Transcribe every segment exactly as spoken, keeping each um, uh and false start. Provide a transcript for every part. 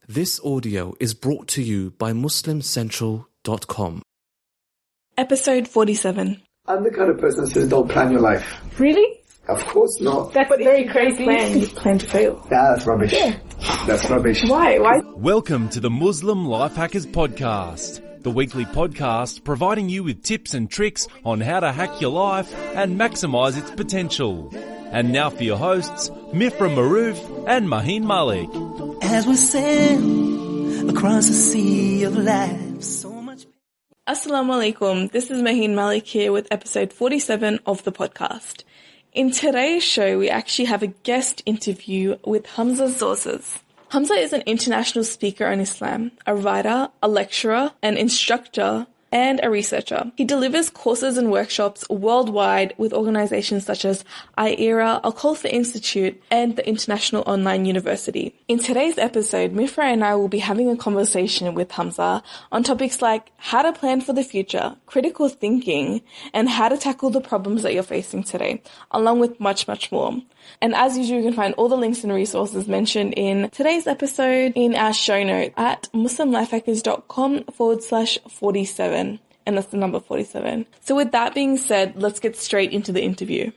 This audio is brought to you by muslim central dot com. Episode forty-seven. I'm the kind of person that says don't plan your life. Really? Of course not. That's but very crazy. Plan, you plan to fail. Nah, that's rubbish. Yeah. That's rubbish. Why? Why? Welcome to the Muslim Life Hackers Podcast, the weekly podcast providing you with tips and tricks on how to hack your life and maximise its potential. And now for your hosts, Mifra Maroof and Maheen Malik. As we sail across the sea of life, so much. Assalamu alaikum. This is Maheen Malik here with episode forty-seven of the podcast. In today's show, we actually have a guest interview with Hamza Zorzas. Hamza is an international speaker on Islam, a writer, a lecturer, an instructor, and a researcher. He delivers courses and workshops worldwide with organizations such as I E R A, Al Khalfa Institute, and the International Online University. In today's episode, Mifra and I will be having a conversation with Hamza on topics like how to plan for the future, critical thinking, and how to tackle the problems that you're facing today, along with much, much more. And as usual, you can find all the links and resources mentioned in today's episode in our show note at muslimlifehackers.com forward slash 47. And that's the number forty-seven. So with that being said, let's get straight into the interview.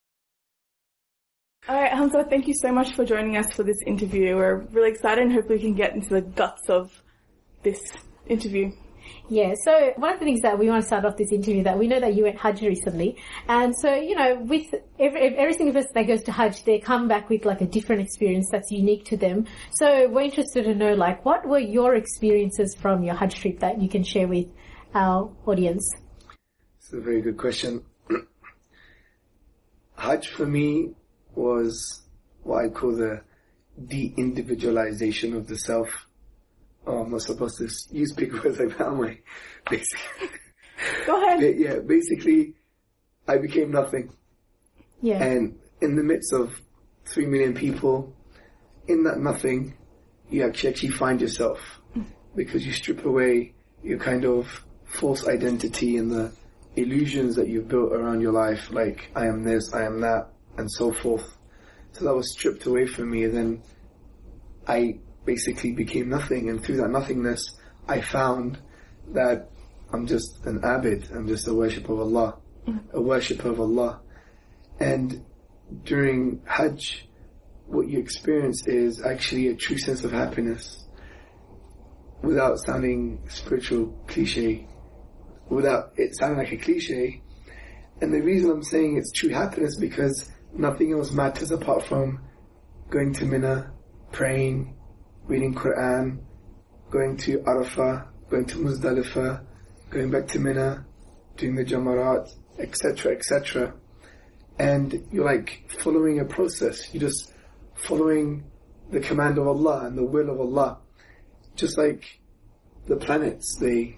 All right, Hamza, thank you so much for joining us for this interview. We're really excited and hopefully we can get into the guts of this interview. Yeah, so one of the things that we want to start off this interview, that we know that you went Hajj recently, and so, you know, with every, every single person that goes to Hajj, they come back with like a different experience that's unique to them. So we're interested to know, like, what were your experiences from your Hajj trip that you can share with our audience? It's a very good question. Hajj for me was what I call the de-individualization of the self. Oh, I'm not supposed to use big words like that, am I? Basically. Go ahead. But yeah, basically, I became nothing. Yeah. And in the midst of three million people, in that nothing, you actually, actually find yourself. Because you strip away your kind of false identity and the illusions that you've built around your life, like, I am this, I am that, and so forth. So that was stripped away from me, and then I basically became nothing, and through that nothingness I found that I'm just an abid, I'm just a worshipper of Allah, a worshipper of Allah. And during Hajj, what you experience is actually a true sense of happiness, without sounding spiritual cliche, without it sounding like a cliche. And the reason I'm saying it's true happiness, because nothing else matters apart from going to Mina, praying, reading Quran, going to Arafah, going to Muzdalifah, going back to Mina, doing the Jamarat, et cetera, et cetera. And you're like following a process. You're just following the command of Allah and the will of Allah. Just like the planets, they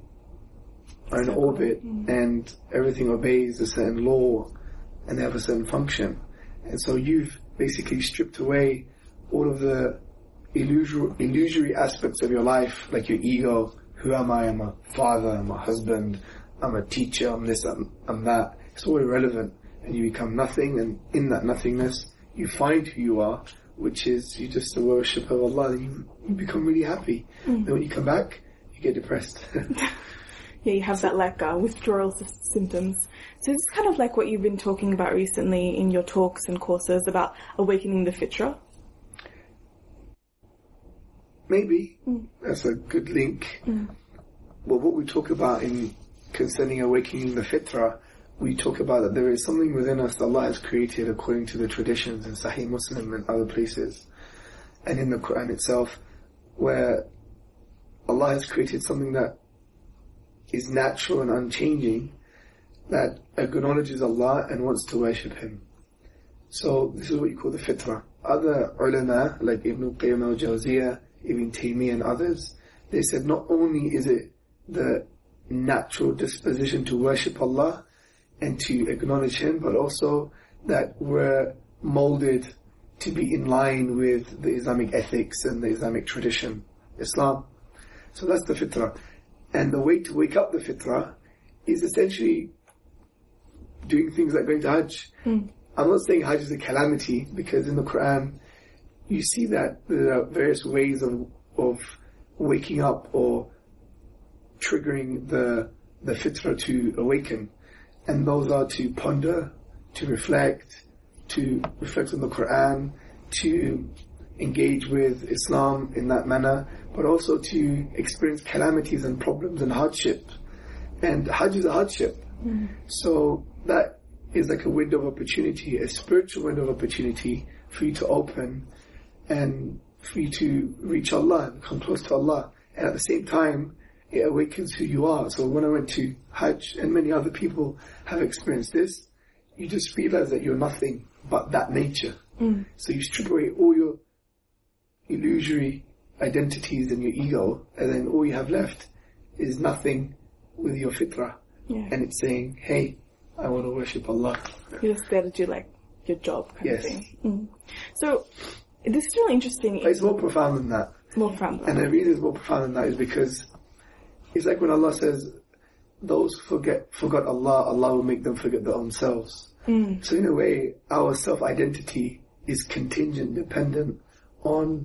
are in orbit and everything obeys a certain law and they have a certain function. And so you've basically stripped away all of the illusory, illusory aspects of your life, like your ego. Who am I? I'm a father, I'm a husband, I'm a teacher, I'm this, I'm, I'm that. It's all irrelevant. And you become nothing, and in that nothingness, you find who you are, which is you're just a worshipper of Allah, and you, you become really happy. Mm. Then when you come back, you get depressed. Yeah, you have that like uh, withdrawal s- symptoms. So it's kind of like what you've been talking about recently in your talks and courses about awakening the fitra. Maybe. Mm. That's a good link. Mm. Well, what we talk about in concerning awakening the fitra, we talk about that there is something within us that Allah has created according to the traditions in Sahih Muslim and other places, and in the Quran itself, where Allah has created something that is natural and unchanging, that acknowledges Allah and wants to worship Him. So this is what you call the fitra. Other ulama, like Ibn Qayyim al-Jawziyah, Ibn Taymiyyah and others, they said not only is it the natural disposition to worship Allah and to acknowledge Him, but also that we're molded to be in line with the Islamic ethics and the Islamic tradition, Islam. So that's the fitrah. And the way to wake up the fitrah is essentially doing things like going to Hajj. Mm. I'm not saying Hajj is a calamity, because in the Quran you see that there are various ways of of waking up or triggering the the fitrah to awaken. And those are to ponder, to reflect, to reflect on the Quran, to engage with Islam in that manner, but also to experience calamities and problems and hardship. And Hajj is a hardship. Mm. So that is like a window of opportunity, a spiritual window of opportunity for you to open and for you to reach Allah and come close to Allah. And at the same time, it awakens who you are. So when I went to Hajj, and many other people have experienced this, you just realize that you're nothing but that nature. Mm. So you strip away all your illusory identities and your ego, and then all you have left is nothing with your fitrah. Yeah. And it's saying, hey, I want to worship Allah. You just got to do like your job kind yes. of thing. Mm. So this is really interesting. But it's more profound than that. More profound than and that. the reason it's more profound than that is because it's like when Allah says, those forget forgot Allah, Allah will make them forget their own selves. Mm. So in a way, our self-identity is contingent, dependent on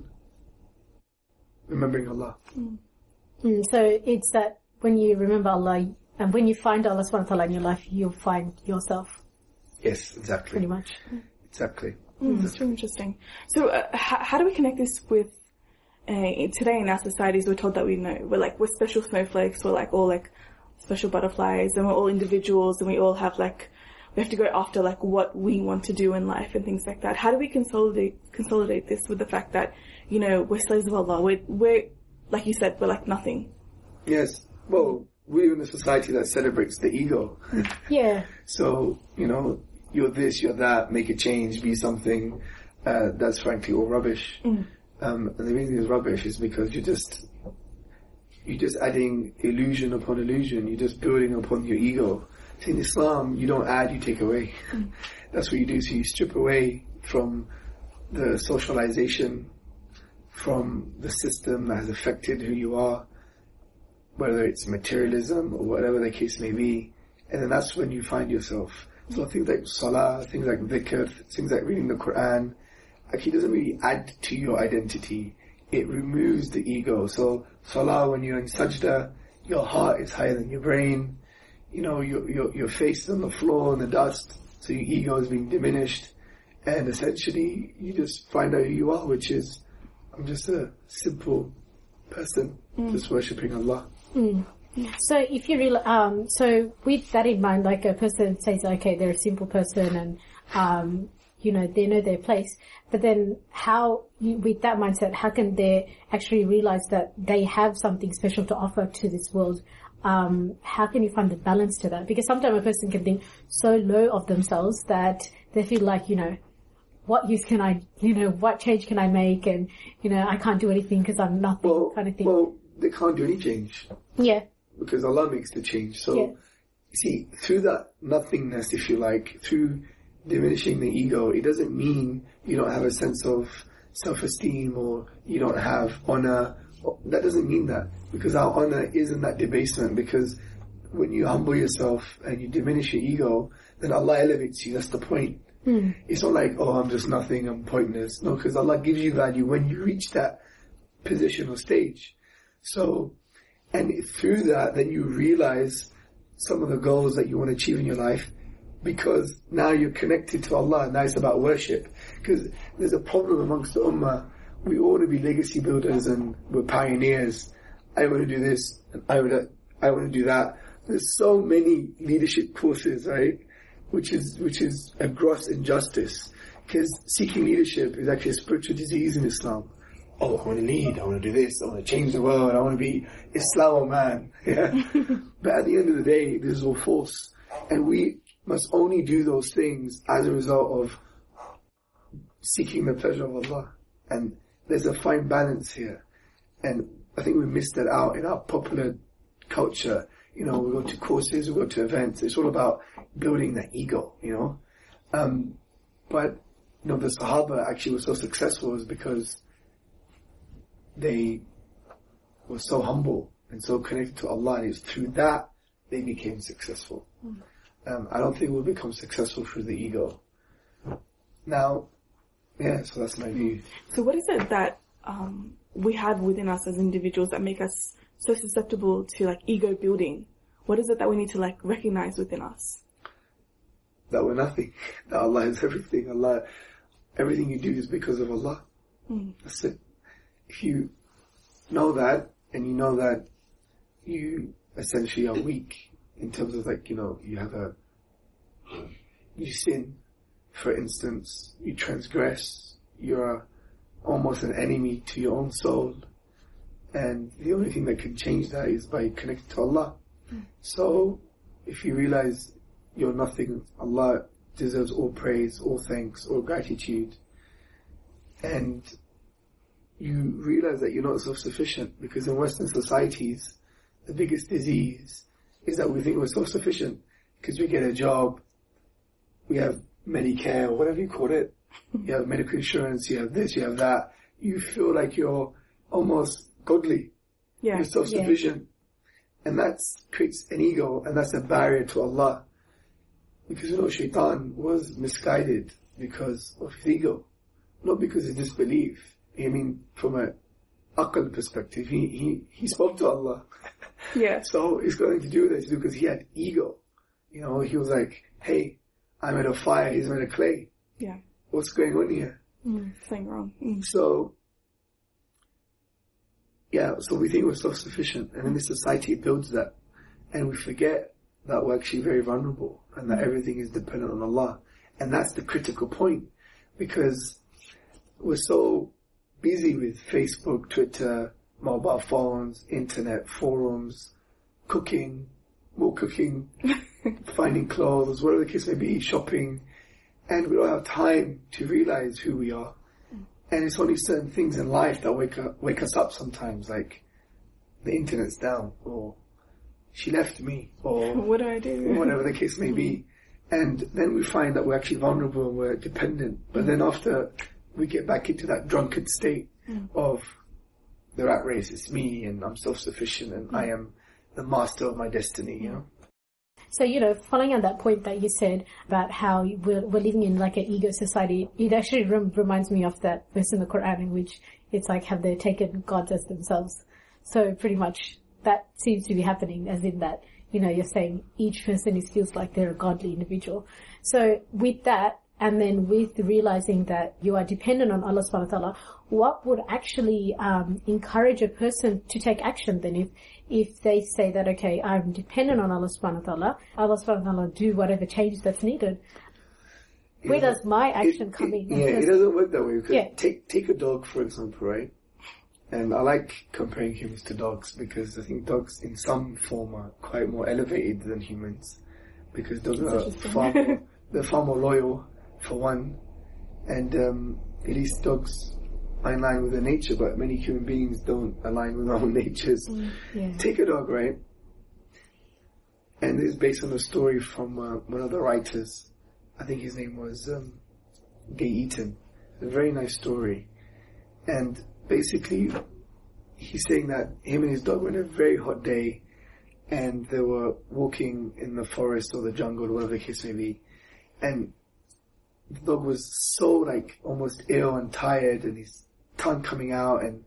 remembering Allah. Mm. Mm, so it's that when you remember Allah, and when you find Allah subhanahu wa ta'ala in your life, you'll find yourself. Yes, exactly. Pretty much. Exactly. Mm, that's really interesting. So uh, h- how do we connect this with, uh, today in our societies we're told that we know, we're like, we're special snowflakes, we're like all like special butterflies, and we're all individuals, and we all have like, we have to go after like what we want to do in life and things like that. How do we consolidate consolidate this with the fact that, you know, we're slaves of Allah, we're, we're like you said, we're like nothing? Yes. Well, we live in a society that celebrates the ego. Yeah. So, you know, you're this, you're that, make a change, be something. Uh, that's frankly all rubbish. Mm. Um, and the reason it's rubbish is because you're just, you're just adding illusion upon illusion. You're just building upon your ego. So in Islam, you don't add, you take away. Mm. That's what you do. So you strip away from the socialization, from the system that has affected who you are, whether it's materialism or whatever the case may be. And then that's when you find yourself. So things like salah, things like dhikr, things like reading the Quran, actually doesn't really add to your identity. It removes the ego. So salah, when you're in sajda, your heart is higher than your brain. You know, your, your, your face is on the floor in the dust, so your ego is being diminished. And essentially, you just find out who you are, which is, I'm just a simple person, mm. just worshipping Allah. Mm. So if you real, um, so with that in mind, like a person says, okay, they're a simple person and, um, you know, they know their place. But then how, you, with that mindset, how can they actually realize that they have something special to offer to this world? Um, how can you find the balance to that? Because sometimes a person can think so low of themselves that they feel like, you know, what use can I, you know, what change can I make? And, you know, I can't do anything because I'm nothing, well, kind of thing. Well, they can't do any change. Yeah. Because Allah makes the change. So, yeah. see, through that nothingness, if you like, through diminishing the ego, it doesn't mean you don't have a sense of self-esteem or you don't have honor. That doesn't mean that. Because our honor isn't that debasement. Because when you humble yourself and you diminish your ego, then Allah elevates you. That's the point. Hmm. It's not like, oh, I'm just nothing, I'm pointless. No, because Allah gives you value when you reach that position or stage. So, and through that, then you realize some of the goals that you want to achieve in your life, because now you're connected to Allah. Now it's about worship. Because there's a problem amongst the ummah. We all want to be legacy builders and we're pioneers. I want to do this and I want to, I want to do that. There's so many leadership courses, right? Which is, which is a gross injustice. Because seeking leadership is actually a spiritual disease in Islam. Oh, I want to lead, I want to do this, I want to change the world, I want to be Islam man. Yeah. But at the end of the day, this is all false. And we must only do those things as a result of seeking the pleasure of Allah. And there's a fine balance here. And I think we missed that out in our popular culture. You know, we go to courses, we go to events, it's all about building that ego, you know. Um, but, you know, the Sahaba actually were so successful is because they were so humble and so connected to Allah, and it's through that they became successful. Mm. Um, I don't think we'll become successful through the ego. Now, yeah, so that's my view. So what is it that um, we have within us as individuals that make us so susceptible to like ego building? What is it that we need to like recognize within us? That we're nothing. That Allah is everything. Allah, everything you do is because of Allah. Mm. That's it. If you know that, and you know that you essentially are weak in terms of like, you know, you have a, you sin, for instance, you transgress, you're almost an enemy to your own soul, and the only thing that can change that is by connecting to Allah. Mm. So, if you realize you're nothing, Allah deserves all praise, all thanks, all gratitude, and you realize that you're not self-sufficient, because in Western societies, the biggest disease is that we think we're self-sufficient, because we get a job, we have Medicare, or whatever you call it, you have medical insurance, you have this, you have that, you feel like you're almost godly, yeah. you're self-sufficient, yeah. and that creates an ego, and that's a barrier to Allah, because you know Shaitan was misguided because of his ego, not because of disbelief. I mean, from a aql perspective, he, he, he spoke to Allah. Yeah. So he's going to do this because he had ego. You know, he was like, hey, I'm made of fire, he's made of clay. Yeah. What's going on here? Mm, something wrong. Mm. So, yeah, so we think we're self-sufficient, and in this society it builds that. And we forget that we're actually very vulnerable, and that everything is dependent on Allah. And that's the critical point, because we're so busy with Facebook, Twitter, mobile phones, internet, forums, cooking, more cooking, finding clothes, whatever the case may be, shopping, and we don't have time to realize who we are. And it's only certain things in life that wake up, wake us up sometimes, like the internet's down, or she left me, or what do I do? Whatever the case may be. And then we find that we're actually vulnerable and we're dependent. But then after we get back into that drunkard state mm. of the rat race, it's me and I'm self-sufficient and mm. I am the master of my destiny, you know. So, you know, following on that point that you said about how we're, we're living in like an ego society, it actually rem- reminds me of that verse in the Quran in which it's like, have they taken gods as themselves? So pretty much that seems to be happening, as in that, you know, you're saying each person is, feels like they're a godly individual. So with that, and then with realizing that you are dependent on Allah subhanahu wa ta'ala, what would actually um, encourage a person to take action then? If if they say that, okay, I'm dependent on Allah subhanahu wa ta'ala, Allah subhanahu wa ta'ala do whatever change that's needed. Where yeah. does my action it, come it, in? Yeah, it doesn't work that way. Because yeah. take, take a dog, for example, right? And I like comparing humans to dogs because I think dogs in some form are quite more elevated than humans, because dogs are far more, they're far more loyal, for one, and um, at least dogs are in line with their nature, but many human beings don't align with our own natures. Mm, yeah. Take a dog, right? And this is based on a story from uh, one of the writers. I think his name was um, Gay Eaton. A very nice story. And basically, he's saying that him and his dog were on a very hot day, and they were walking in the forest or the jungle, whatever the case may be, and the dog was so like almost ill and tired, and his tongue coming out, and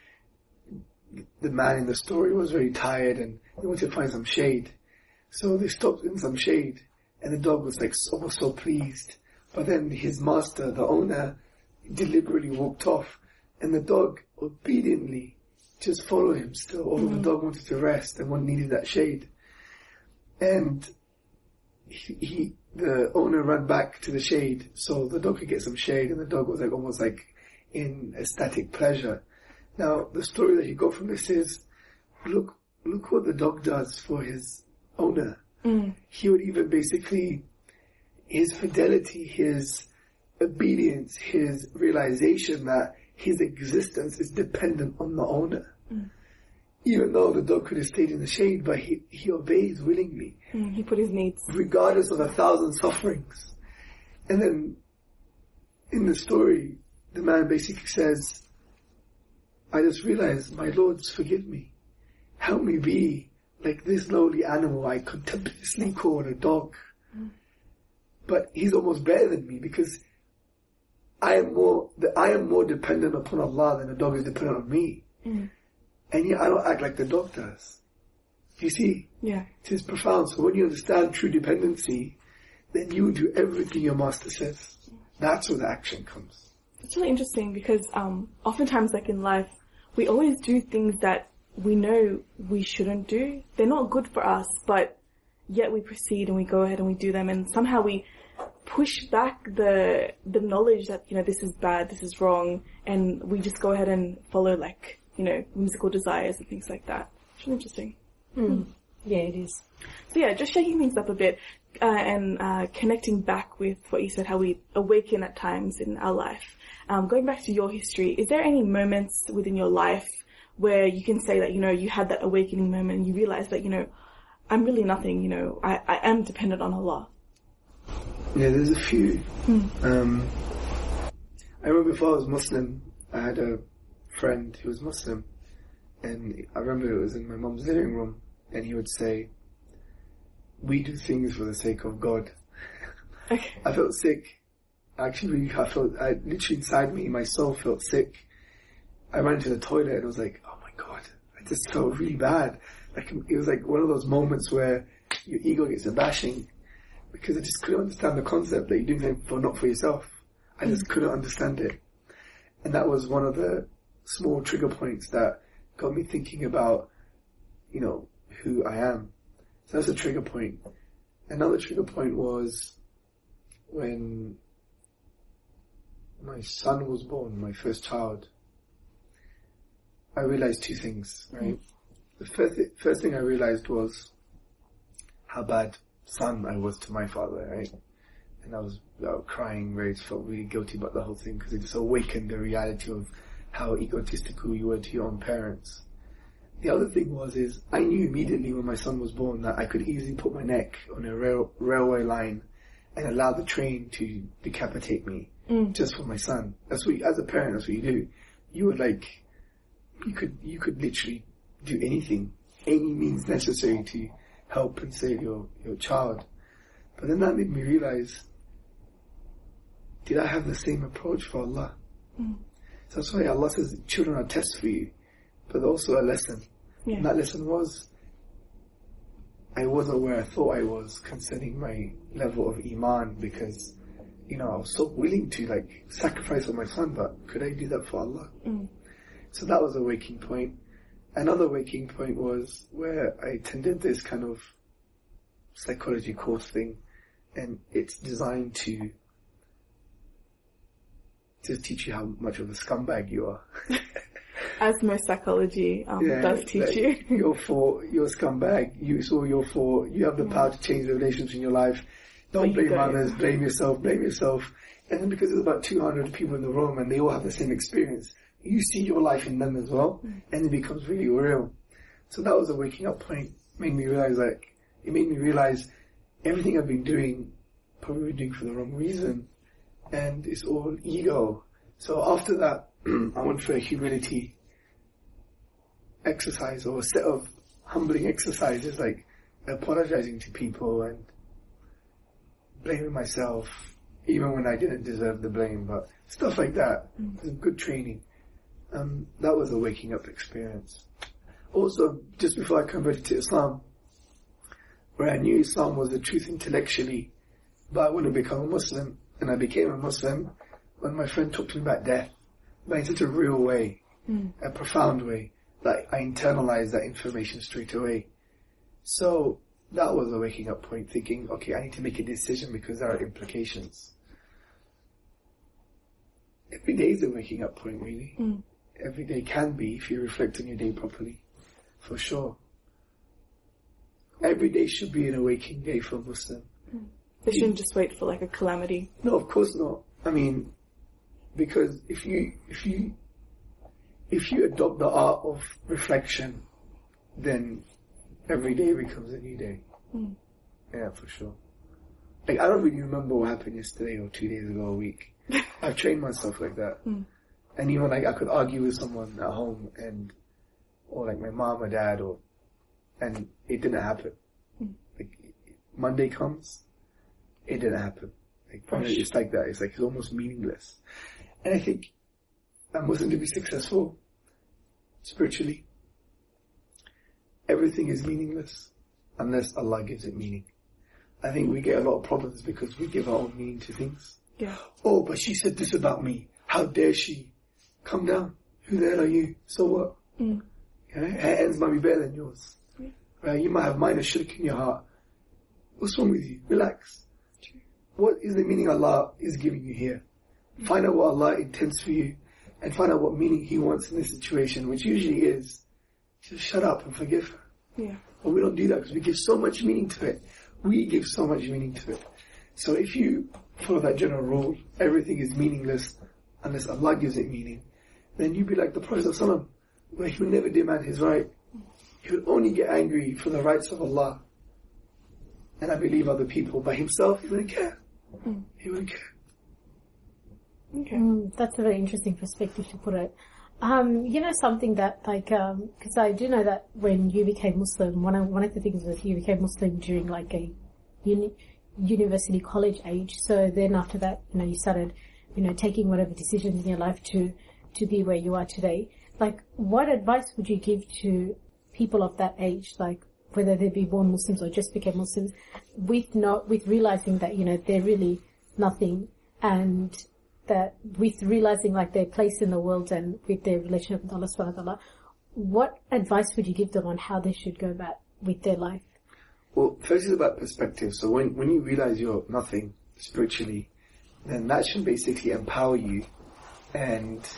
the man in the story was very tired, and they wanted to find some shade. So they stopped in some shade, and the dog was like so, so pleased. But then his master, the owner, deliberately walked off, and the dog obediently just followed him still, although mm-hmm. the dog wanted to rest and one needed that shade. And he, he the owner ran back to the shade so the dog could get some shade, and the dog was like almost like in ecstatic pleasure. Now, the story that he got from this is, look, look what the dog does for his owner. Mm. He would even basically, his fidelity, his obedience, his realization that his existence is dependent on the owner. Mm. Even though the dog could have stayed in the shade, but he, he obeys willingly. Mm, he put his needs. Regardless of a thousand sufferings. And then, in the story, the man basically says, I just realized, my lords, forgive me. Help me be like this lowly animal I contemptuously call a dog. Mm. But he's almost better than me, because I am more, the, I am more dependent upon Allah than the dog is dependent on me. Mm. And yet I don't act like the dog does. You see? Yeah. It is profound. So when you understand true dependency, then you do everything your master says. That's where the action comes. It's really interesting because um, oftentimes, like in life, we always do things that we know we shouldn't do. They're not good for us, but yet we proceed and we go ahead and we do them, and somehow we push back the the knowledge that, you know, this is bad, this is wrong, and we just go ahead and follow, like, you know, whimsical desires and things like that. It's really interesting. Mm. Yeah, it is. So yeah, just shaking things up a bit uh, and uh, connecting back with what you said, how we awaken at times in our life. Um, going back to your history, is there any moments within your life where you can say that, you know, you had that awakening moment and you realized that, you know, I'm really nothing, you know, I, I am dependent on Allah? Yeah, there's a few. Mm. Um, I remember before I was Muslim, I had a friend who was Muslim, and I remember it was in my mum's living room, and he would say, we do things for the sake of God. Okay. I felt sick. Actually, I felt, I literally inside me, my soul felt sick. I ran to the toilet and I was like, oh my God, I just felt really bad. Like, it was like one of those moments where your ego gets a bashing, because I just couldn't understand the concept that you're doing something for, not for yourself. I just couldn't understand it. And that was one of the small trigger points that got me thinking about, you know, who I am. So that's a trigger point. Another trigger point was when my son was born, my first child. I realized two things, right? The first, th- first thing I realized was how bad son I was to my father, right? And I was uh, crying, very, felt really guilty about the whole thing, because it just awakened the reality of how egotistical you were to your own parents. The other thing was, is I knew immediately when my son was born that I could easily put my neck on a rail, railway line and allow the train to decapitate me, mm. just for my son. That's what you, as a parent, that's what you do. You would like, you could, you could literally do anything, any means necessary to help and save your, your child. But then that made me realize, did I have the same approach for Allah? Mm. So that's why Allah says children are tests for you, but also a lesson. Yeah. And that lesson was, I wasn't where I thought I was concerning my level of Iman, because, you know, I was so willing to like sacrifice on my son, but could I do that for Allah? Mm. So that was a waking point. Another waking point was where I attended this kind of psychology course thing, and it's designed to to teach you how much of a scumbag you are. As most psychology um, yeah, does teach like, you. You're for, you're a scumbag. You, so you're for, you have the power to change the relationships in your life. Don't blame others, blame yourself, blame yourself. And then because there's about two hundred people in the room and they all have the same experience, you see your life in them as well, mm. and it becomes really real. So that was a waking up point. Made me realize, like, it made me realize everything I've been doing, probably been doing for the wrong reason, and it's all ego. So after that, I went for a humility exercise, or a set of humbling exercises, like apologizing to people and blaming myself, even when I didn't deserve the blame, but stuff like that. Mm. It was good training. Um, that was a waking up experience. Also, just before I converted to Islam, where I knew Islam was the truth intellectually, but I wouldn't become a Muslim, and I became a Muslim when my friend talked to me about death, but in such a real way, mm. a profound way, that I internalized that information straight away. So that was a waking up point, thinking, okay, I need to make a decision because there are implications. Every day is a waking up point, really. Mm. Every day can be if you reflect on your day properly, for sure. Every day should be an awakening day for a Muslim. Mm. They shouldn't just wait for like a calamity. No, of course not. I mean, because if you, if you, if you adopt the art of reflection, then every day becomes a new day. Mm. Yeah, for sure. Like, I don't really remember what happened yesterday or two days ago or a week. I've trained myself like that. Mm. And even like I could argue with someone at home and, or like my mom or dad, or, and it didn't happen. Mm. Like, Monday comes, it didn't happen. Like, for me, it's like that. It's like it's almost meaningless. And I think a Muslim to be successful spiritually, everything is meaningless unless Allah gives it meaning. I think we get a lot of problems because we give our own meaning to things. Yeah. Oh, but she said this about me. How dare she? Calm down. Who the hell are you? So what? Mm. Yeah? Her ends might be better than yours. Yeah. Right? You might have minor shirk in your heart. What's wrong with you? Relax. True. What is the meaning Allah is giving you here? Mm. Find out what Allah intends for you and find out what meaning He wants in this situation, which usually is just shut up and forgive her. Yeah. But we don't do that because we give so much meaning to it. We give so much meaning to it. So if you follow that general rule, everything is meaningless unless Allah gives it meaning, then you'd be like the Prophet ﷺ, where he would never demand his right. He would only get angry for the rights of Allah. And I believe other people. By himself, he wouldn't care. Mm. He wouldn't care. Okay. Mm, that's a very interesting perspective to put it. Um, you know, something that, like, um 'cause I do know that when you became Muslim, one of, one of the things was you became Muslim during, like, a uni, university college age. So then after that, you know, you started, you know, taking whatever decisions in your life to, to be where you are today. Like, what advice would you give to people of that age, like, whether they be born Muslims or just became Muslims, with not, with realizing that, you know, they're really nothing, and that with realizing like their place in the world and with their relationship with Allah subhanahu wa ta'ala, what advice would you give them on how they should go about with their life? Well, first is about perspective. So when, when you realize you're nothing spiritually, then that should basically empower you and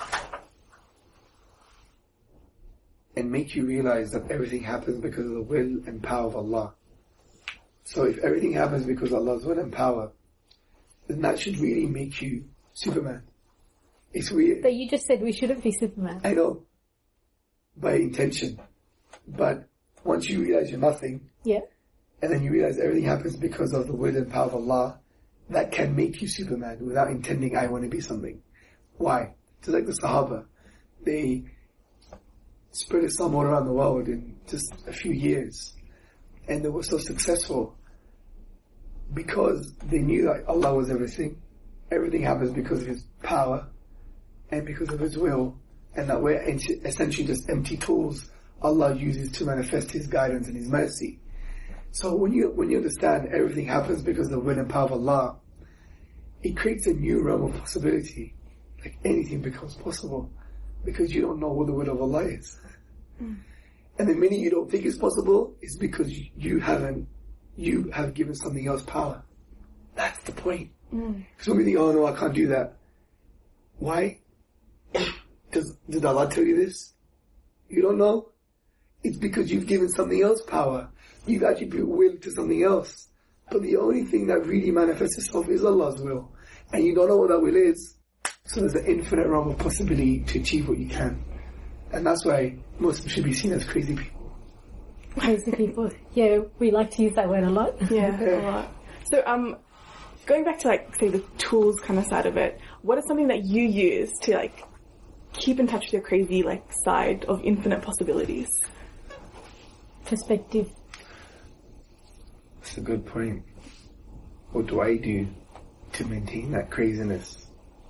and make you realize that everything happens because of the will and power of Allah. So if everything happens because of Allah's will and power, then that should really make you Superman. It's weird. But you just said we shouldn't be Superman. I know. By intention. But once you realize you're nothing, yeah, and then you realize everything happens because of the will and power of Allah, that can make you Superman without intending I want to be something. Why? Just like the Sahaba. They spread Islam all around the world in just a few years. And they were so successful because they knew that Allah was everything. Everything happens because of His power and because of His will, and that we're essentially just empty tools Allah uses to manifest His guidance and His mercy. So when you when you understand everything happens because of the will and power of Allah, it creates a new realm of possibility. Like anything becomes possible because you don't know what the will of Allah is. Mm. And the minute you don't think it's possible, it's because you haven't, you have given something else power. That's the point. Because mm. when we think, oh no, I can't do that. Why? Does, did Allah tell you this? You don't know? It's because you've given something else power. You've actually put will to something else. But the only thing that really manifests itself is Allah's will. And you don't know what that will is. So there's an infinite realm of possibility to achieve what you can. And that's why Muslims should be seen as crazy people. Crazy people. Yeah, we like to use that word a lot. Yeah, a lot. So, um, going back to like, say the tools kind of side of it, what is something that you use to like keep in touch with your crazy like side of infinite possibilities? Perspective. That's a good point. What do I do to maintain that craziness?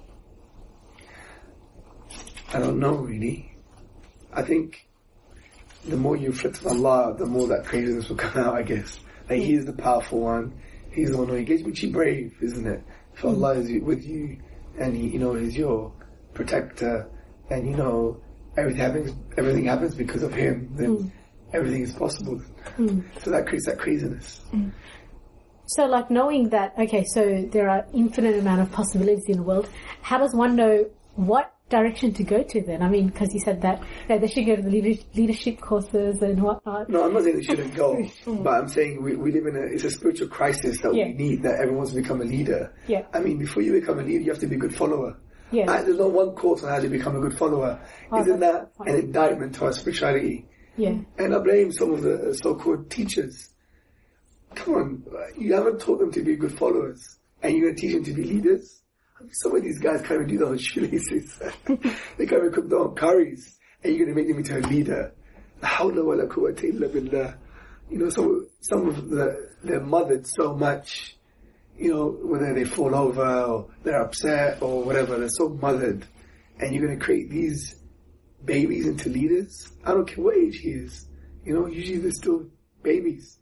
I don't know really. I think the more you reflect on Allah, the more that craziness will come out, I guess. Like, He is the powerful one. He's the one who engaged, makes you brave, isn't it? If mm. Allah is with you, and He, you know, is your protector, and you know, everything happens, everything happens because of Him, then mm. everything is possible. Mm. So that creates that craziness. Mm. So like knowing that, okay, so there are infinite amount of possibilities in the world, how does one know what direction to go to then? I mean, because you said that you know, they should go to the leader, leadership courses and whatnot. No, I'm not saying they shouldn't go, but I'm saying we, we live in a, it's a spiritual crisis that yeah. we need, that everyone wants to become a leader. Yeah. I mean, before you become a leader, you have to be a good follower. Yeah. And there's not one course on how to become a good follower. Oh, Isn't that fine. An indictment to our spirituality? Yeah. And I blame some of the so-called teachers. Come on, you haven't taught them to be good followers, and you're going to teach them to be leaders? Some of these guys can't even do their own shoelaces. They can't even cook their own curries. And you're going to make them into a leader. Hawla wa la quwwata illa billah. You know, some, some of the, they're mothered so much. you know, whether they fall over or they're upset or whatever, they're so mothered. And you're going to create these babies into leaders? I don't care what age he is. You know, usually they're still babies.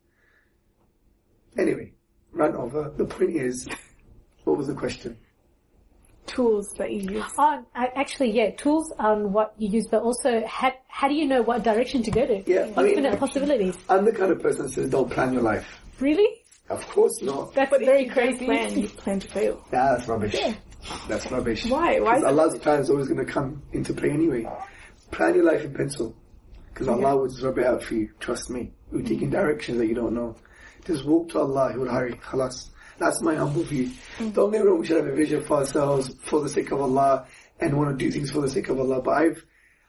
Anyway, run over. The point is, what was the question? Tools that you use. Oh, I- actually, yeah, tools on what you use, but also how, how do you know what direction to go to? Yeah, I mean- Infinite possibilities. I'm the kind of person that says don't plan your life. Really? Of course not. That's But very if you don't crazy. plan, you plan to fail. Nah, that's rubbish. That's rubbish. Why? Why? Because Allah's plan is always going to come into play anyway. Plan your life in pencil. Because Allah will just rub it out for you. Trust me. You're taking directions that you don't know. Just walk to Allah. He will hurry. Khalas. That's my humble view. Don't get me wrong, we should have a vision for ourselves, for the sake of Allah, and want to do things for the sake of Allah. But I've,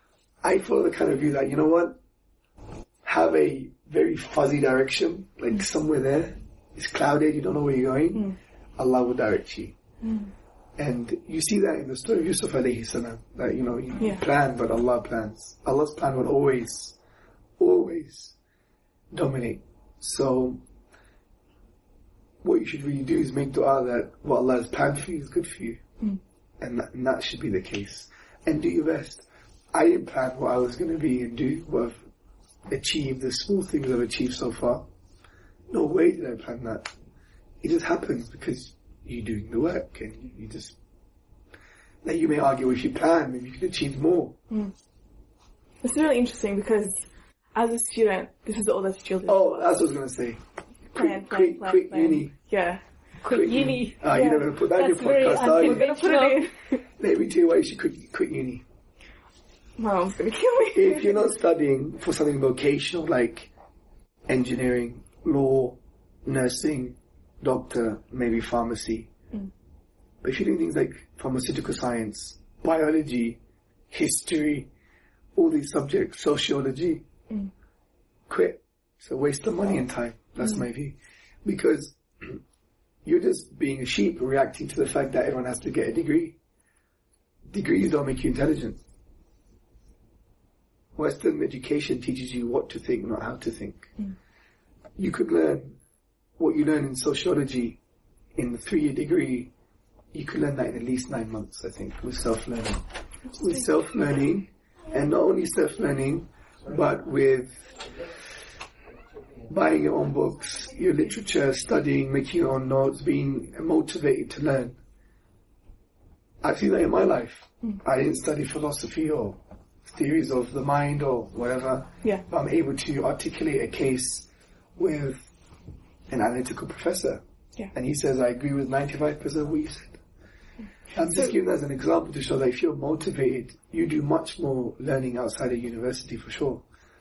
I follow the kind of view that, you know what? Have a very fuzzy direction, like somewhere there. It's clouded, you don't know where you're going. Mm. Allah will direct you. Mm. And you see that in the story of Yusuf alayhi salam, that, you know, you Yeah. plan, but Allah plans. Allah's plan will always, always dominate. So, what you should really do is make dua that what Allah has planned for you is good for you. Mm. And, that, and that should be the case. And do your best. I didn't plan what I was going to be and do, what I've achieved, the small things I've achieved so far. No way did I plan that. It just happens because you're doing the work and you, you just... Now you may argue if you plan, maybe you could achieve more. Mm. It's really interesting because as a student, this is all that children Oh, that's what I was going to say. plan, Quick, plan, quick, plan, quick plan. uni. Yeah. Quick uni. Ah, Yeah. you're never going to put that in That's your very podcast, are you? We're going to put it in. Let me tell you why you should quit, quit uni. My mom's going to kill me. If you're not studying for something vocational like engineering, law, nursing, doctor, maybe pharmacy, Mm. but if you're doing things like pharmaceutical science, biology, history, all these subjects, sociology, Mm. quit. It's a waste of money and time. That's Mm. my view. Because you're just being a sheep reacting to the fact that everyone has to get a degree. Degrees don't make you intelligent. Western education teaches you what to think, not how to think. Mm. You could learn what you learn in sociology in the three-year degree. You could learn that in at least nine months, I think, with self-learning. With self-learning, and not only self-learning, but with buying your own books, your literature, studying, making your own notes, being motivated to learn. I've seen that in my life. Mm. I didn't study philosophy or theories of the mind or whatever. Yeah. But I'm able to articulate a case with an analytical professor. Yeah. And he says, I agree with ninety-five percent of what you said. I'm just giving that as an example to show that if you're motivated, you do much more learning outside of university for sure.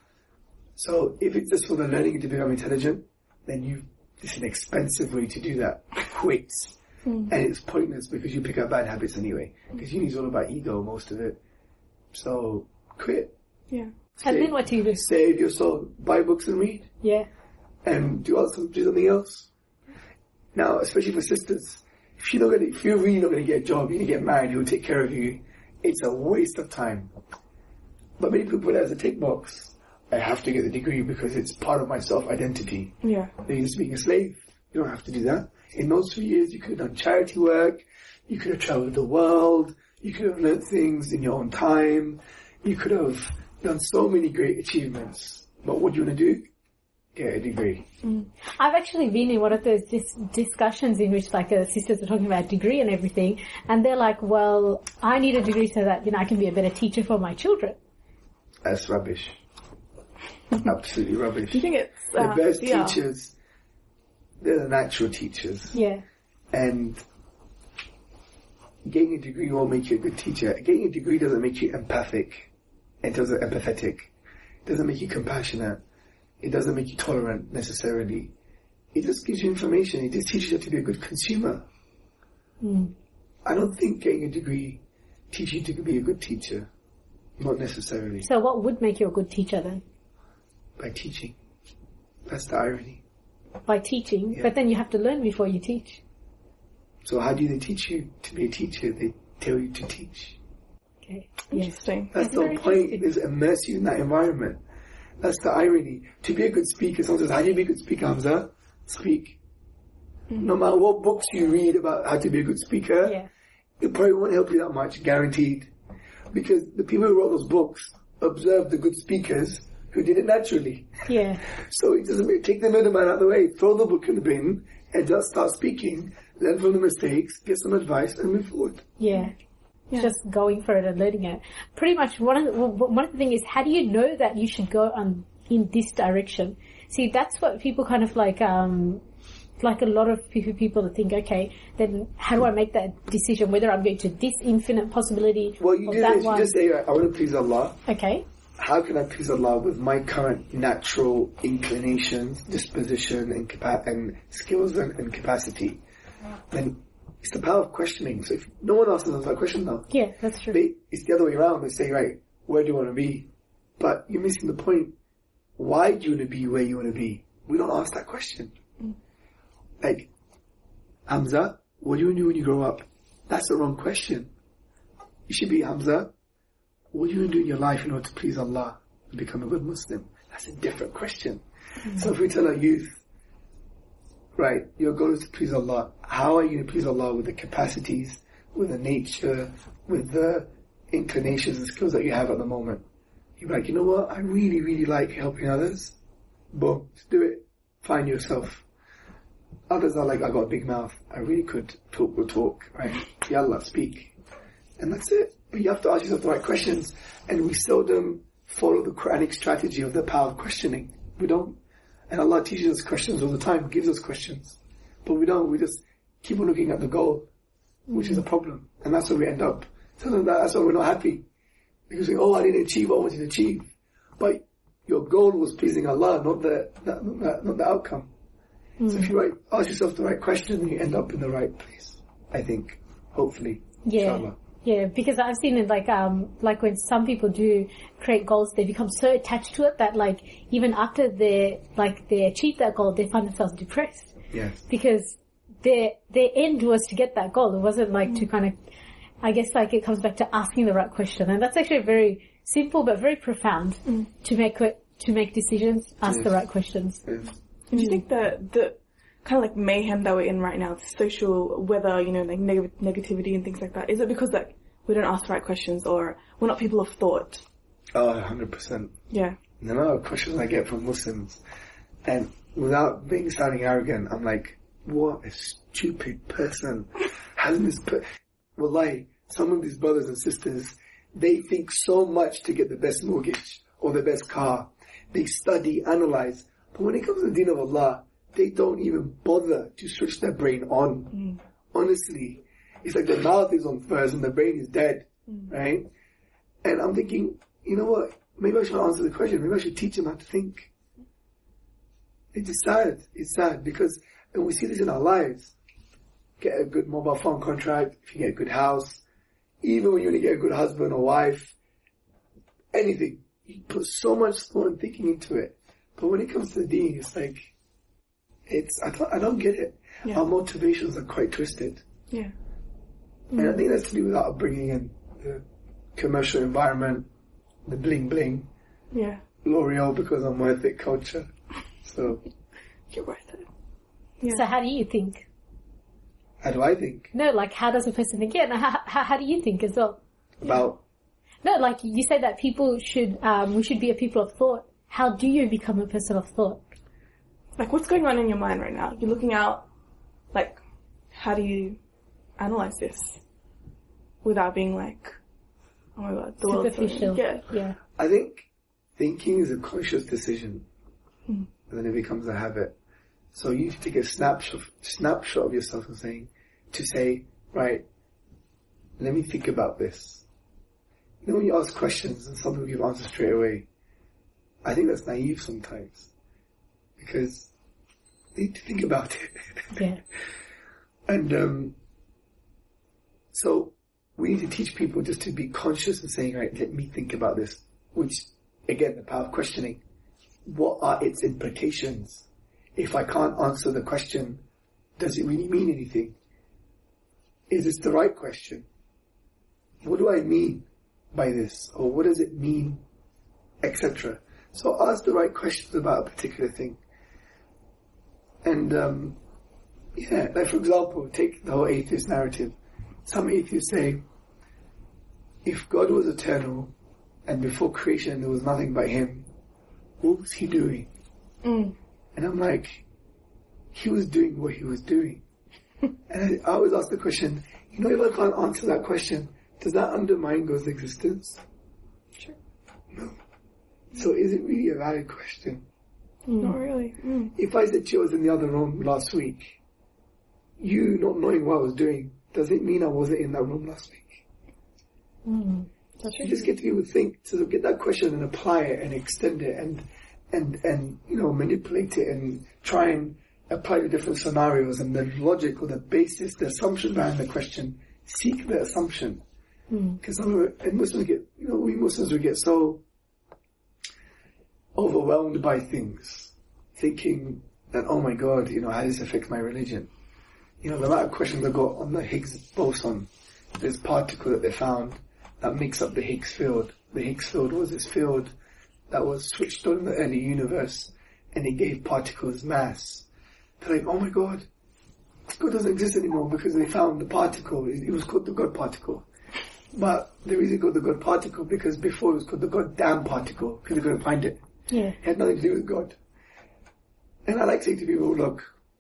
So if it's just for the learning to become intelligent, then you, it's an expensive way to do that. Quit. Mm. And it's pointless because you pick up bad habits anyway. Because uni is all about ego, most of it. So quit. Yeah. And then what do you do? Save your soul. Buy books and read. Yeah. And do also do something else. Now, especially for sisters, if you're not gonna, if you're really not gonna get a job, you're gonna get married, who will take care of you, it's a waste of time. But many people put it as a tick box. I have to get the degree because it's part of my self-identity. Yeah. Then you're just being a slave. You don't have to do that. In those three years, you could have done charity work, you could have traveled the world, you could have learned things in your own time, you could have done so many great achievements. But what do you want to do? Get a degree. Mm. I've actually been in one of those dis- discussions in which like uh, sisters are talking about degree and everything, and they're like, well, I need a degree so that, you know, I can be a better teacher for my children. That's rubbish. Absolutely rubbish. Do you think it's uh, the best yeah. teachers, they're the natural teachers. Yeah. And getting a degree won't make you a good teacher. Getting a degree doesn't make you empathic. It doesn't empathetic. It doesn't make you compassionate. It doesn't make you tolerant necessarily. It just gives you information. It just teaches you to be a good consumer. Mm. I don't think getting a degree teaches you to be a good teacher. Not necessarily. So what would make you a good teacher then? By teaching. That's the irony. By teaching, Yeah. but then you have to learn before you teach. So how do they teach you to be a teacher? They tell you to teach. Okay. Yes. Interesting. That's the whole point, is immerse you in that environment. That's the irony. To be a good speaker, someone says, how do you be a good speaker, Hamza? Speak. No matter what books you read about how to be a good speaker, Yeah. it probably won't help you that much, guaranteed. Because the people who wrote those books observed the good speakers who did it naturally. Yeah. So it doesn't make, take the middleman out of the way, throw the book in the bin, and just start speaking, learn from the mistakes, get some advice, and move forward. Yeah. Yeah. Just going for it and learning it. Pretty much one of the, one of the things is, how do you know that you should go on in this direction? See, that's what people kind of like, um, like a lot of people, people that think, okay, then how do I make that decision whether I'm going to this infinite possibility Well, you or do that this, you one? just say, I want to please Allah. Okay. How can I please Allah with my current natural inclinations, disposition, and, capa- and skills and, and capacity? Then it's the power of questioning. So if no one asks us that question now, Yeah, that's true. they, it's the other way around. They say, right, where do you want to be? But you're missing the point. Why do you want to be where you want to be? We don't ask that question. Like, Hamza, what do you want to do when you grow up? That's the wrong question. You should be, Hamza, what do you want to do in your life in order to please Allah and become a good Muslim? That's a different question. Mm-hmm. So if we tell our youth, right, your goal is to please Allah, how are you going to please Allah with the capacities, with the nature, with the inclinations and skills that you have at the moment? You're like, you know what, I really, really like helping others. Boom, just do it. Find yourself. Others are like, I got a big mouth. I really could talk the talk, right? Yallah, speak. And that's it. But you have to ask yourself the right questions. And we seldom follow the Quranic strategy of the power of questioning. We don't. And Allah teaches us questions all the time, gives us questions. But we don't. We just keep on looking at the goal, which is a problem. And that's where we end up. So that's why we're not happy. Because we, oh, I didn't achieve what I wanted to achieve. But your goal was pleasing Allah, not the, not the, not the outcome. Mm. So if you right, ask yourself the right question, then you end up in the right place. I think, hopefully, yeah, inshallah. Yeah. Because I've seen it like um like when some people do create goals, they become so attached to it that like even after they like they achieve that goal, they find themselves depressed. Yes. Because their their end was to get that goal. It wasn't like mm. to kind of, I guess like it comes back to asking the right question, and that's actually very simple but very profound mm. to make to make decisions. Ask yes. the right questions. Yes. Do you think that the kind of like mayhem that we're in right now, the social weather, you know, like neg- negativity and things like that, is it because like we don't ask the right questions or we're not people of thought? Oh, one hundred percent. Yeah. The amount of questions I get from Muslims, and without being sounding arrogant, I'm like, what a stupid person. Hasn't this per- Wallahi, some of these brothers and sisters, they think so much to get the best mortgage or the best car. They study, analyze. But when it comes to the deen of Allah, they don't even bother to switch their brain on. Mm. Honestly. It's like the mouth is on first and the brain is dead. Mm. Right? And I'm thinking, you know what? Maybe I should answer the question. Maybe I should teach them how to think. It's sad. It's sad because, and we see this in our lives. Get a good mobile phone contract, if you get a good house, even when you only get a good husband or wife, anything. You put so much thought and thinking into it. But when it comes to the deen, it's like, it's, I don't, I don't get it. Yeah. Our motivations are quite twisted. Yeah. And mm. I think that's to do with our upbringing and the commercial environment, the bling bling. Yeah. L'Oreal because I'm worth it culture. So. You're worth it. Yeah. So how do you think? How do I think? No, like how does a person think? Yeah, no, how, how, how do you think as well? About? No, like you say that people should, um, we should be a people of thought. How do you become a person of thought? Like, what's going on in your mind right now? You're looking out, like, how do you analyze this without being like, oh my god, the world's superficial. Yeah. Yeah. I think thinking is a conscious decision. Mm. And then it becomes a habit. So you need to take a snapshot, snapshot of yourself and saying, to say, right, let me think about this. You know when you ask questions and some people give answers straight away, I think that's naive sometimes. Because they need to think about it. Yeah. And um, so we need to teach people just to be conscious and saying, right, let me think about this. Which, again, the power of questioning. What are its implications? If I can't answer the question, does it really mean anything? Is this the right question? What do I mean by this? Or what does it mean? Etc. So ask the right questions about a particular thing. And um, Yeah, like for example, take the whole atheist narrative. Some atheists say, if God was eternal and before creation there was nothing but Him, what was He doing? Mm. And I'm like, He was doing what He was doing. And I, I always ask the question, you know, if I can't answer that question, does that undermine God's existence? Sure. No. So is it really a valid question? Mm. Not really. Mm. If I said to you I was in the other room last week, you not knowing what I was doing, does it mean I wasn't in that room last week? Mm. You just get to be able to think, to get that question and apply it and extend it and, and, and, you know, manipulate it and try and apply to different scenarios and the logic or the basis, the assumption behind the question. Seek the assumption. Because mm. and Muslims get, you know, we Muslims we get so overwhelmed by things, thinking that, oh my God, you know, how does this affect my religion? You know, the amount of questions I got on the Higgs boson, this particle that they found that makes up the Higgs field. The Higgs field was this field that was switched on in the early universe and it gave particles mass. They're like, oh my God, God doesn't exist anymore because they found the particle. It was called the God particle. But the reason it called the God particle because before it was called the God damn particle because they couldn't find it. Yeah. It had nothing to do with God. And I like saying to people, look,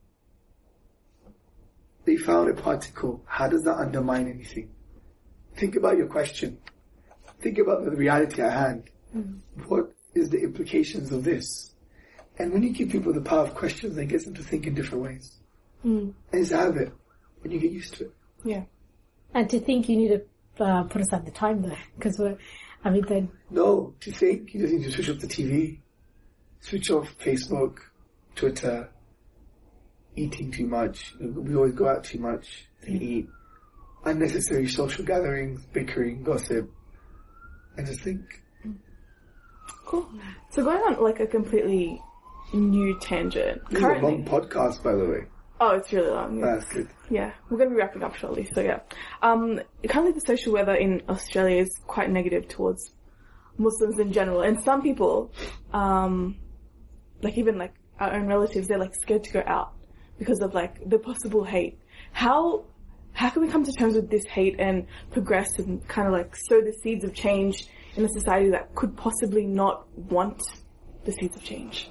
they found a particle. How does that undermine anything? Think about your question. Think about the reality at hand. Mm. What is the implications of this? And when you give people the power of questions, it gets them to think in different ways. Mm. And it's a habit when you get used to it. Yeah. And to think you need to uh, put aside the time though, because we're, I mean then... No, to think you just need to switch off the T V, switch off Facebook, Twitter, eating too much. We always go out too much to yeah. eat. Unnecessary social gatherings, bickering, gossip, and just think. Cool. So going on like a completely new tangent. This Currently, is a long podcast, by the way. Oh, it's really long. That's good. Yeah, we're going to be wrapping up shortly, so yeah. Um, currently the social weather in Australia is quite negative towards Muslims in general, and some people, um, like even like our own relatives, they're like scared to go out because of like the possible hate. How, how can we come to terms with this hate and progress and kind of like sow the seeds of change in a society that could possibly not want the seeds of change?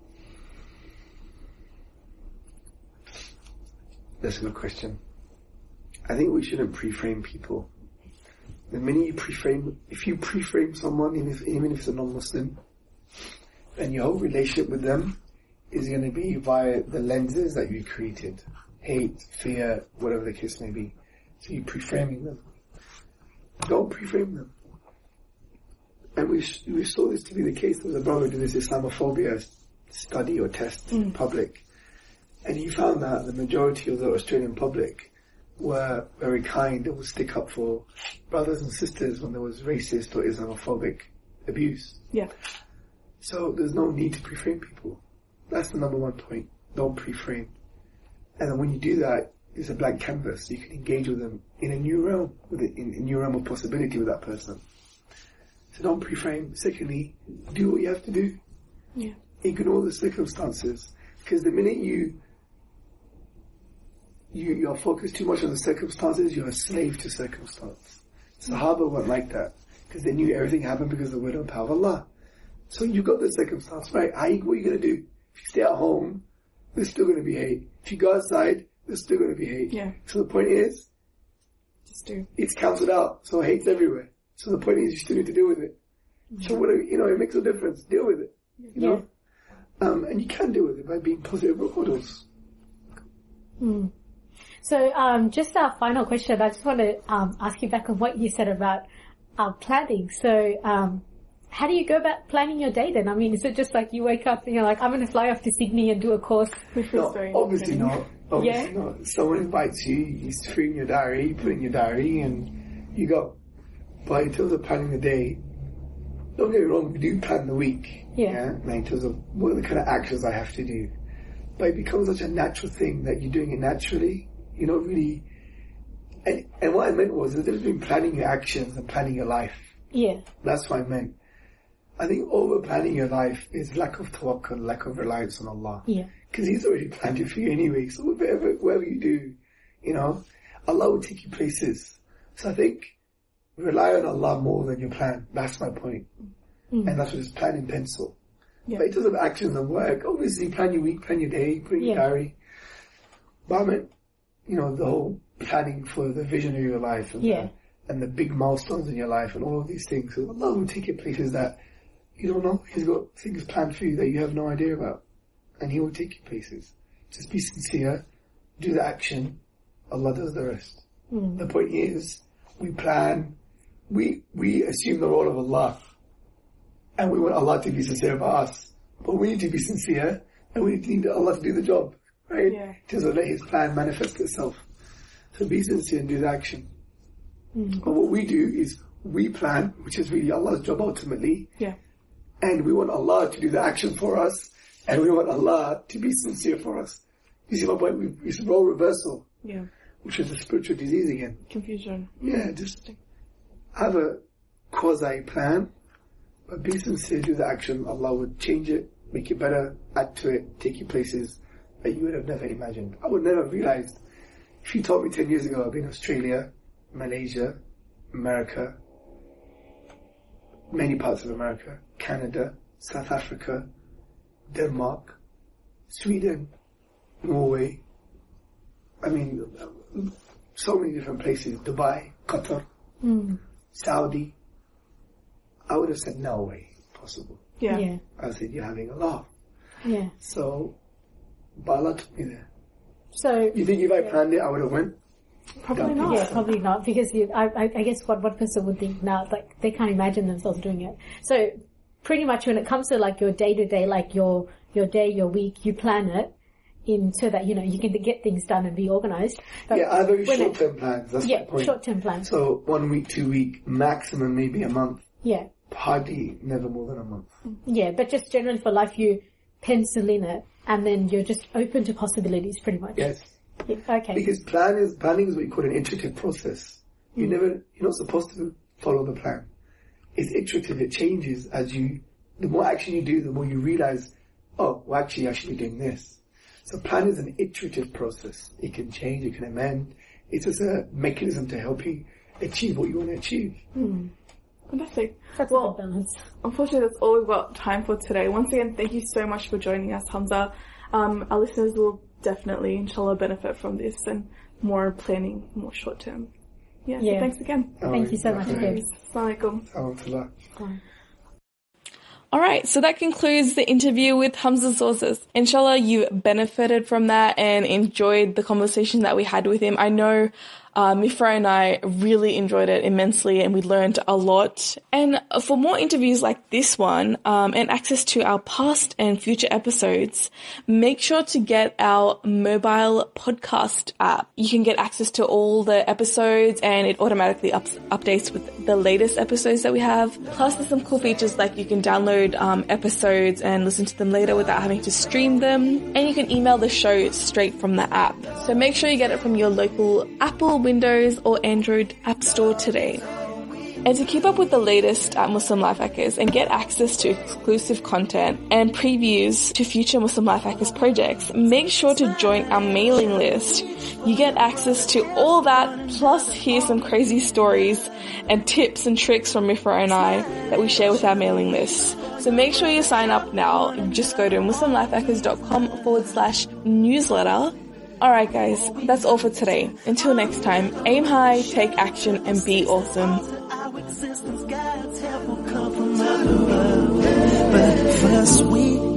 That's a good question. I think we shouldn't pre-frame people. The minute you pre-frame, if you pre-frame someone, even if, even if it's a non-Muslim, then your whole relationship with them is going to be via the lenses that you created. Hate, fear, whatever the case may be. So you're pre-framing them. Don't pre-frame them. And we we saw this to be the case. There was a brother who did this Islamophobia study or test mm. in public. And he found that the majority of the Australian public were very kind and would stick up for brothers and sisters when there was racist or Islamophobic abuse. Yeah. So there's no need to pre-frame people. That's the number one point. Don't pre-frame. And then when you do that, it's a blank canvas. So you can engage with them in a new realm, with it, in a new realm of possibility with that person. So don't pre-frame. Secondly, do what you have to do. Yeah. Ignore the circumstances. Because the minute you You, you're focused too much on the circumstances, you're a slave to circumstance. Sahaba weren't like that, because they knew everything happened because of the word and power of Allah. So you got the circumstance, right? How you, what are you going to do? If you stay at home, there's still going to be hate. If you go outside, there's still going to be hate. Yeah. So the point is, just do. It's cancelled out, so hate's everywhere. So the point is, you still need to deal with it. Mm-hmm. So whatever, you know, it makes a difference. Deal with it. You yeah. know? Um, and you can deal with it by being positive role models. Mm. So, um, just our final question. I just want to um, ask you back on what you said about uh, planning. So, um, how do you go about planning your day then? I mean, is it just like you wake up and you're like, I'm going to fly off to Sydney and do a course? No, obviously not. Obviously yeah. not. Someone invites you, you fill in your diary, you put in your diary, and you go. But in terms of planning the day, don't get me wrong, we do plan the week. Yeah. yeah? Like in terms of what are the kind of actions I have to do. But it becomes such a natural thing that you're doing it naturally. You know, really, and, and what I meant was, there's a difference between planning your actions and planning your life. Yeah. That's what I meant. I think over planning your life is lack of tawakkul, lack of reliance on Allah. Yeah. Because He's already planned it for you anyway. So whatever, whatever you do, you know, Allah will take you places. So I think rely on Allah more than your plan. That's my point. Mm. And that's what it's plan in pencil. Yeah. But in terms of actions and work, obviously plan your week, plan your day, put in your Yeah. diary. But I meant, you know, the whole planning for the vision of your life and, Yeah. the, and the big milestones in your life and all of these things. So Allah will take you places that you don't know. He's got things planned for you that you have no idea about. And He will take you places. Just be sincere, do the action, Allah does the rest. Mm. The point is, we plan, we we assume the role of Allah. And we want Allah to be sincere about us. But we need to be sincere, and we need Allah to do the job. Right? Yeah. Just to let His plan manifest itself. So be sincere and do the action. Mm. But what we do is, we plan, which is really Allah's job ultimately. Yeah. And we want Allah to do the action for us, and we want Allah to be sincere for us. You see my point? We- It's a role reversal, Yeah. which is a spiritual disease again. Confusion. Yeah, just have a quasi plan, but be sincere, do the action. Allah would change it, make it better, add to it, take you places that you would have never imagined. I would never have realized. If you told me ten years ago I'd been in Australia, Malaysia, America, many parts of America, Canada, South Africa, Denmark, Sweden, Norway, I mean, so many different places, Dubai, Qatar, Mm. Saudi, I would have said, no way, possible. Yeah. Yeah. I said, you're having a laugh. Yeah. So, but Allah took me there. So, You think if I planned it, I would have went? Probably Yeah. not. yeah, probably not, because you, I, I, I guess what what person would think now, like they can't imagine themselves doing it. So, pretty much when it comes to like your day to day, like your your day, your week, you plan it in so that you know you can get things done and be organized. But Yeah, I have very when it- short-term plans. That's Yeah, my point. short-term plans. So, one week, two week, maximum maybe a month. Yeah, Hardly, never more than a month. yeah, but just generally for life, you pencil in it, and then you're just open to possibilities, pretty much. Yes. Yeah, okay. Because plan is, planning is what you call an iterative process. You Mm. never, you're not supposed to follow the plan. It's iterative, it changes as you, the more action you do, the more you realize, oh, well actually I should be doing this. So plan is an iterative process. It can change, it can amend. It's just a mechanism to help you achieve what you want to achieve. Fantastic. That's well, a good balance. Unfortunately, that's all we've got time for today. Once again, thank you so much for joining us, Hamza. Um, our listeners will definitely, inshallah, benefit from this and more planning, more short term. Yeah, Yeah. so thanks again. Thank you so much, James. Assalamu alaikum. Alhamdulillah. Alright, so that concludes the interview with Hamza Sources. Inshallah, you benefited from that and enjoyed the conversation that we had with him. I know uh, Mifra and I really enjoyed it immensely and we learned a lot. And for more interviews like this one um, and access to our past and future episodes, make sure to get our mobile podcast app. You can get access to all the episodes and it automatically ups- updates with the latest episodes that we have. Plus there's some cool features like you can download um, episodes and listen to them later without having to stream them. And you can email the show straight from the app. So make sure you get it from your local Apple, Windows or Android app store today. And to keep up with the latest at Muslim Life Hackers and get access to exclusive content and previews to future Muslim Life Hackers projects, make sure to join our mailing list. You get access to all that, plus hear some crazy stories and tips and tricks from Mifra and I that we share with our mailing list. So make sure you sign up now. Just go to muslimlifehackers.com forward slash newsletter. Alright guys, that's all for today. Until next time, aim high, take action, and be awesome. Our existence, God's help will come from above. But first we